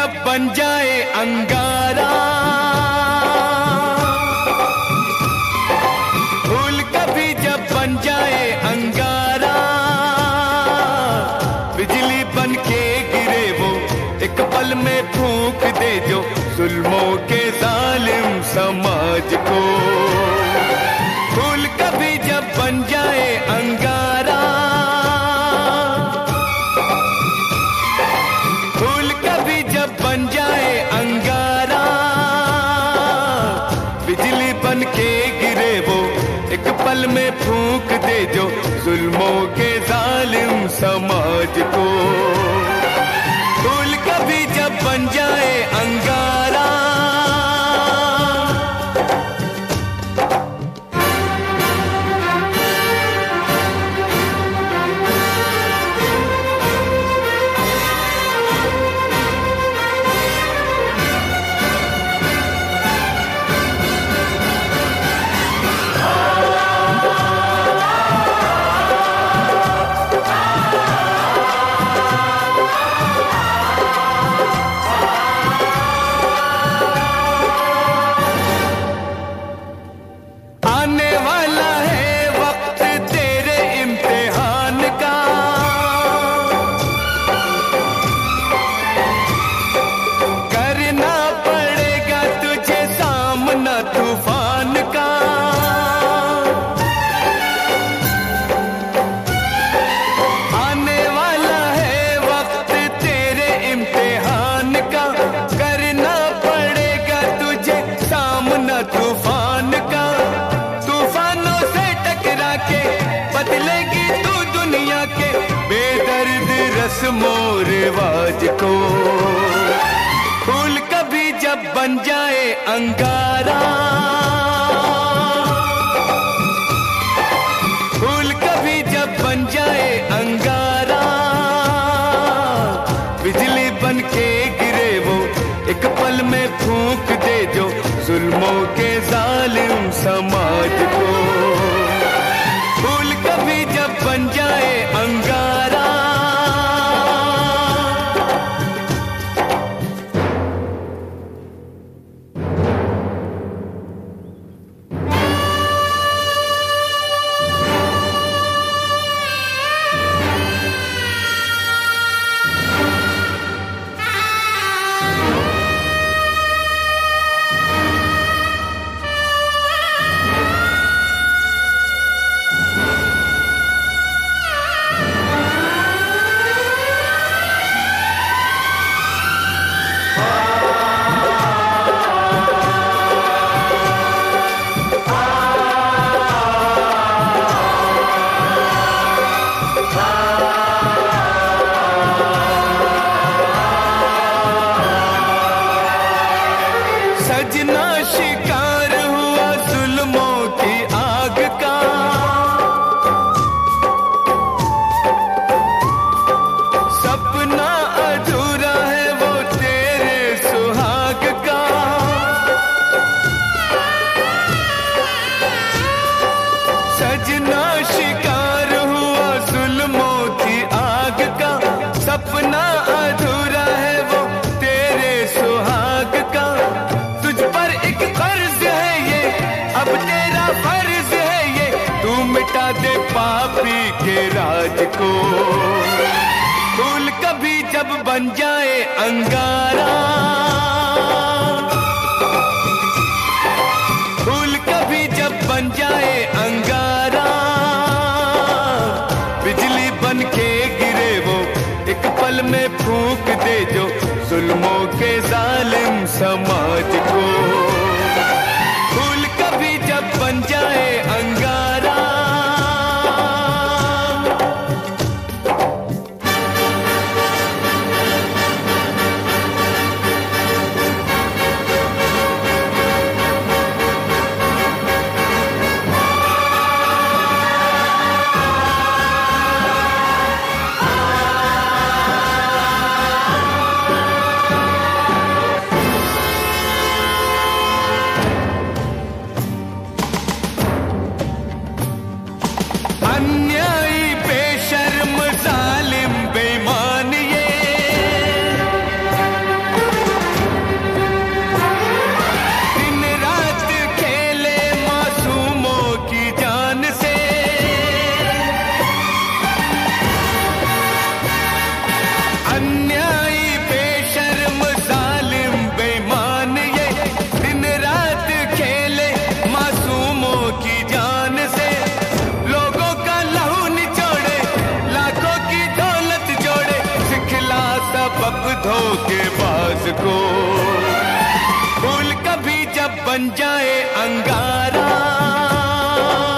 जब बन जाए अंगारा, फूल कभी जब बन जाए अंगारा, बिजली बन के गिरे वो एक पल में फूंक दे जो जुल्मों के जालिम समाज को। फूल कभी जब बन जाए अंगारा, फूल कभी जब बन जाए अंगारा, बिजली बन के गिरे वो एक पल में फूंक दे जो जुल्मों के जालिम समाज को। फूल कभी जब बन जाए अंगारा, रस्मों रिवाज को। फूल कभी जब बन जाए अंगारा, फूल कभी जब बन जाए अंगारा, बिजली बन के गिरे वो एक पल में फूंक दे जो जुल्मों के जालिम समाज को। फूल कभी जब बन जाए अंगारा, सजना शिकार हुआ जुल्मों की आग का, सपना अधूरा है वो तेरे सुहाग का। सजना शिकार हुआ जुल्मों की आग का, सपना अधूरा है वो तेरे सुहाग का। अब तेरा फर्ज है ये, तू मिटा दे पापी के राज को। फूल कभी जब बन जाए अंगारा, फूल कभी जब बन जाए अंगारा, बिजली बन के गिरे वो एक पल में फूंक दे जो जुल्मों के जालिम समाज को। जब बन जाए अंगारा, सबक धोखेबाज को। फूल कभी जब बन जाए अंगारा,